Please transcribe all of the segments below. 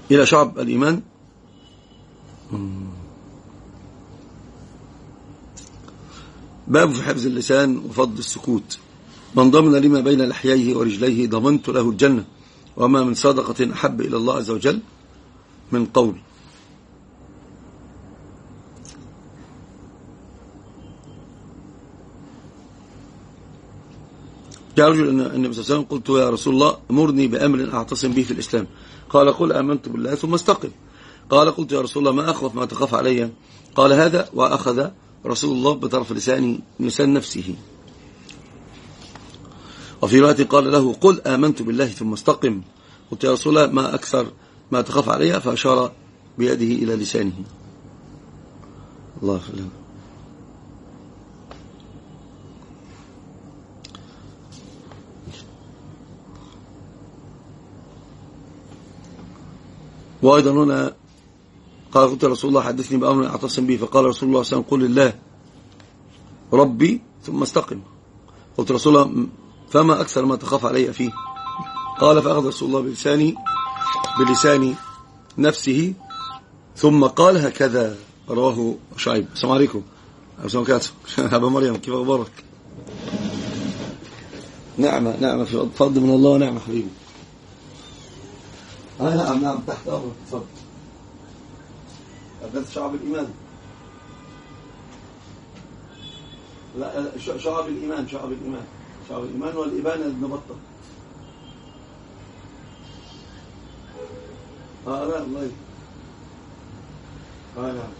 إلى شعب الإيمان. باب في حفظ اللسان وفضل السكوت. من ضمن لما بين لحييه ورجليه ضمنت له الجنة، وما من صدقة أحب إلى الله عز وجل من قول. جاء رجل النبي صلى الله عليه وسلم قلت يا رسول الله مرني بأمر أعتصم به في الإسلام. قال قل آمنت بالله ثم استقم. قال قلت يا رسول الله ما أخوف ما تخاف علي؟ قال هذا، وأخذ رسول الله بطرف لسان نفسه. وفي رواية قال له قل آمنت بالله ثم استقم. قلت يا رسول الله ما أكثر ما تخاف علي؟ فأشار بيده إلى لسانه. الله أكبر. وأيضا هنا قال قلت يا رسول الله حدثني بأمر أعتصم به. فقال رسول الله صلى الله عليه وسلم قل لله ربي ثم استقم. قلت رسول الله فما أكثر ما تخاف علي فيه؟ قال فأخذ رسول الله بلسان نفسه ثم قال هكذا. رواه شعيب. السلام عليكم. السلام عليكم أبا مريم، كيف أخبارك؟ نعمة في فضل من الله ونعمة حبيبي. نعم تحت أمرك. تفضل. أبدأت شعب الإيمان. لا شعب الإيمان والإبانة ابن بطة. لا الله. نعم.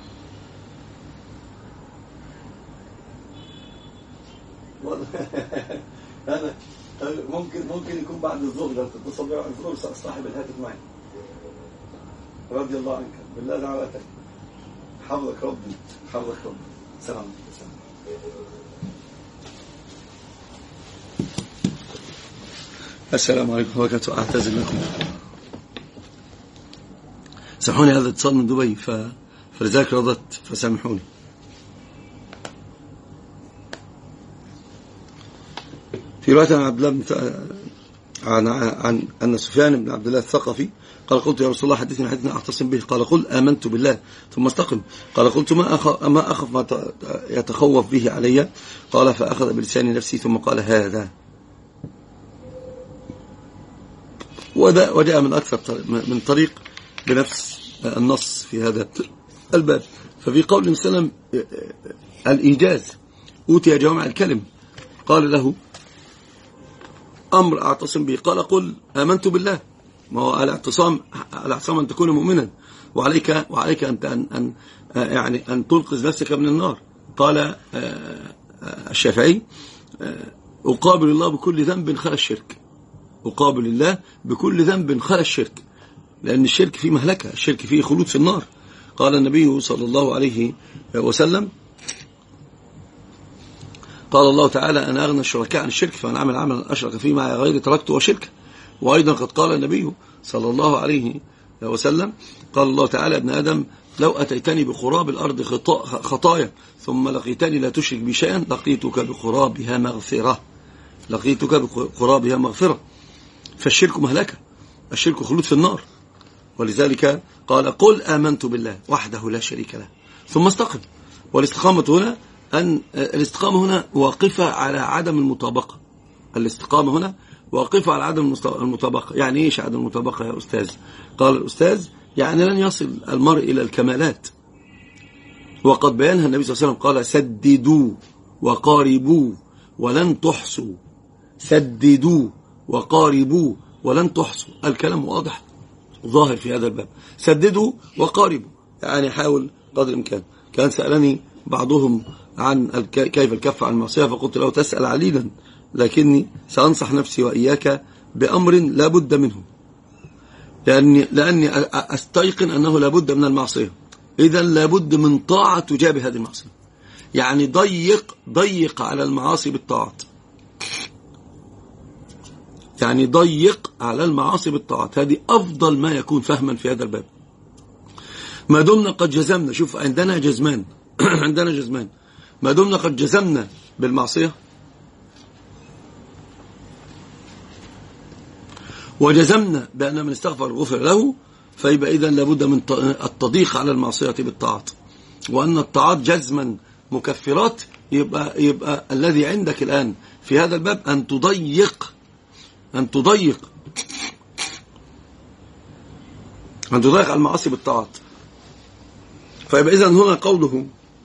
أنا ممكن يكون بعد الظهر، لو تتصل بي بعد الظهر صاحب الهاتف معي. رضي الله عنك، بالله دعواتك. حفظك ربي. سلام. السلام عليكم ورحمة الله وبركاته. أعتذر لكم، سامحوني، هذا اتصال من دبي فلذلك رضت، فسامحوني. في رواية عن عبد الله عن أن سفيان بن عبد الله الثقفي قال قلت يا رسول الله حدثني حدثنا أعتصم به. قال قل آمنت بالله ثم استقم. قال قلت ما أخف ما يتخوف به علي؟ قال فأخذ بلسان نفسي ثم قال هذا. وجاء من أكثر من طريق بنفس النص في هذا الباب. ففي قول النبي صلى الله عليه وسلم الإيجاز، أوتي جوامع الكلم. قال له أمر أعتصم به، قال قل آمنت بالله. ما هو الاعتصام أن تكون مؤمنا، وعليك أن تنقذ نفسك من النار. قال الشافعي أقابل الله بكل ذنب خلا الشرك. أقابل الله بكل ذنب خلا الشرك، لأن الشرك فيه مهلكة، الشرك فيه خلود في النار. قال النبي صلى الله عليه وسلم قال الله تعالى أنا أغنى الشركاء عن الشرك، فمن عمل عملا أشرك فيه معي غيري تركته وشركه. وأيضا قد قال النبي صلى الله عليه وسلم قال الله تعالى ابن آدم لو أتيتني بخراب الأرض خطايا ثم لقيتني لا تشرك بي شيئا لقيتك بخرابها مغفرة. فالشرك مهلكة، الشرك خلود في النار. ولذلك قال قل آمنت بالله وحده لا شريك له ثم استقم. والاستقامة هنا واقفة على عدم المطابقة. الاستقامة هنا واقفة على عدم المطابقة. يعني ايش عدم المطابقة يا أستاذ؟ قال الأستاذ يعني لن يصل المرء إلى الكمالات، وقد بيانها النبي صلى الله عليه وسلم. قال سددوا وقاربوا ولن تحصوا. سددوا وقاربوا ولن تحصوا. الكلام واضح ظاهر في هذا الباب. سددوا وقاربوا يعني حاول قدر الإمكان. كان سألني بعضهم عن كيف الكف عن المعصية، فقلت له تسأل عليلا، لكني سأنصح نفسي وإياك بأمر لا بد منه، لأني أستيقن أنه لا بد من المعصية. إذن لا بد من طاعة تجابه هذه المعصية. يعني ضيق على المعاصي بالطاعات. يعني ضيق على المعاصي بالطاعات. هذه أفضل ما يكون فهما في هذا الباب. ما دمنا قد جزمنا، شوف عندنا جزمان عندنا جزمان. ما دمنا قد جزمنا بالمعصية وجزمنا بأن من استغفر غفر له، فيبقى إذن لابد من التضييق على المعصية بالطاعات، وأن الطاعات جزما مكفرات. يبقى الذي عندك الآن في هذا الباب أن تضيق على المعاصي بالطاعات. فيبقى إذن هنا قوله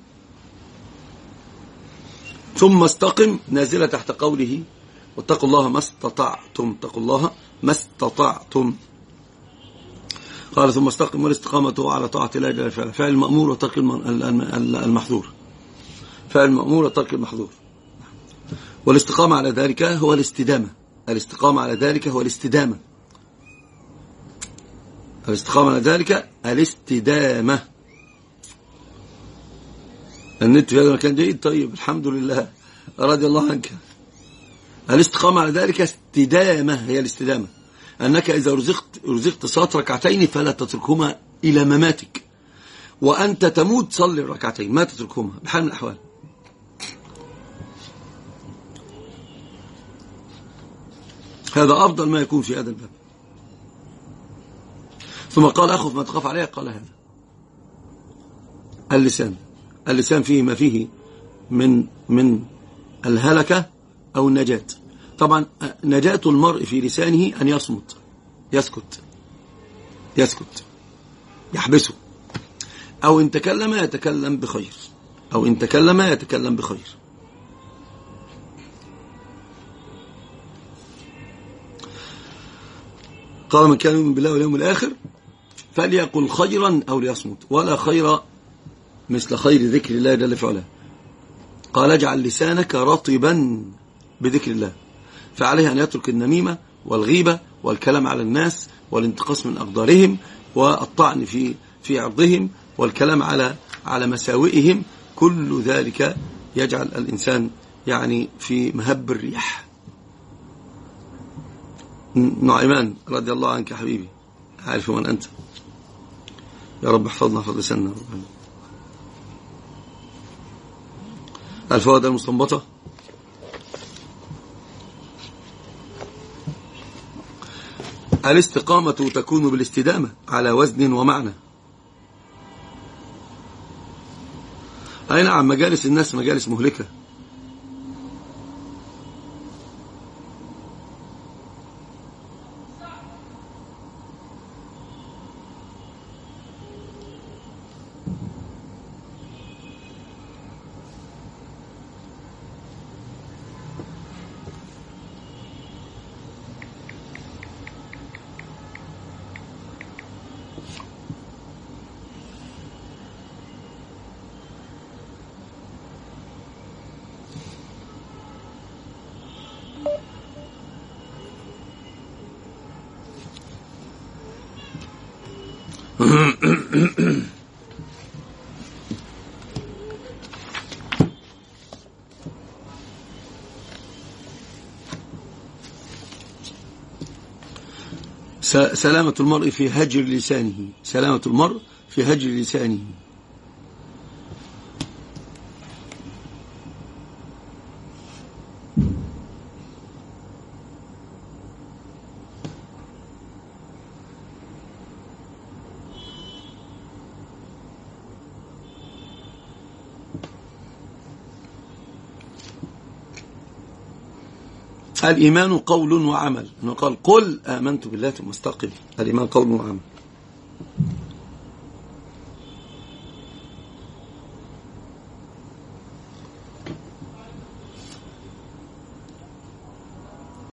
ثم استقم نازلة تحت قوله واتقوا الله ما استطعتم، اتقوا الله ما استطعتم. قال ثم استقم، والاستقامة على طاعة الله جل وعلا، فعل المأمور وترك المحظور، فعل المأمور وترك المحظور. والاستقامة على ذلك هو الاستدامة، الاستقامة على ذلك هو الاستدامة، الاستقامة على ذلك الاستدامة. النت في هذا المكان جيد، طيب الحمد لله رضي الله عنك. الاستقامة على ذلك استدامة، هي الاستدامة، أنك إذا رزقت صلاة ركعتين فلا تتركهما إلى مماتك، وأنت تموت صلي الركعتين ما تتركهما بحال من الأحوال. هذا أفضل ما يكون في هذا الباب. ثم قال أخف ما تخاف عليه، قال هذا اللسان فيه ما فيه من الهلكة أو النجاة. طبعا نجاة المرء في لسانه أن يصمت، يسكت يحبسه، أو إن تكلم يتكلم بخير، أو إن تكلم يتكلم بخير. قال من كان يؤمن بالله واليوم الآخر فليقل خيرا أو ليصمت، ولا خير مثل خير ذكر الله جل في علاه. قال اجعل لسانك رطبا بذكر الله، فعليه أن يترك النميمة والغيبة والكلام على الناس والانتقاص من أقدارهم والطعن في عرضهم والكلام على مساوئهم. كل ذلك يجعل الإنسان يعني في مهب الريح. نعيمان رضي الله عنك يا حبيبي، عارف من أنت، يا رب احفظنا حفظ لساننا. الفوائد المستنبطة: الاستقامة تكون بالاستدامة على وزن ومعنى. أي نعم، مجالس الناس مجالس مهلكة. سلامة المرء في هجر لسانه، سلامة المرء في هجر لسانه. الإيمان قول وعمل، قال قل آمنت بالله ثم استقم. الإيمان قول وعمل.